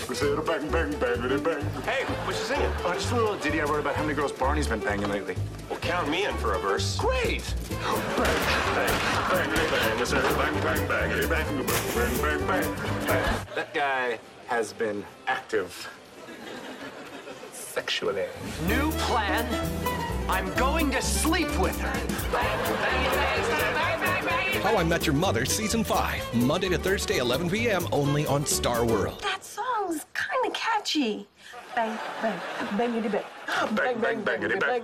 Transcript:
We say bang, bang, bangity, bang. Hey, what you singing? Oh, just a little ditty I wrote about how many girls Barney's been banging lately. Well, count me in for a verse. Great! Bang, bang, bangity, bang. We say bang, bang, bangity, bang, bang, bang, bang, bang. That guy has been active sexually. New plan. I'm going to sleep with her. How I Met Your Mother Season 5, Monday to Thursday, 11 p.m. only on Star World. That song's kind of catchy. Bang, bang, bangity bang. Bang, bang, bangity, bang.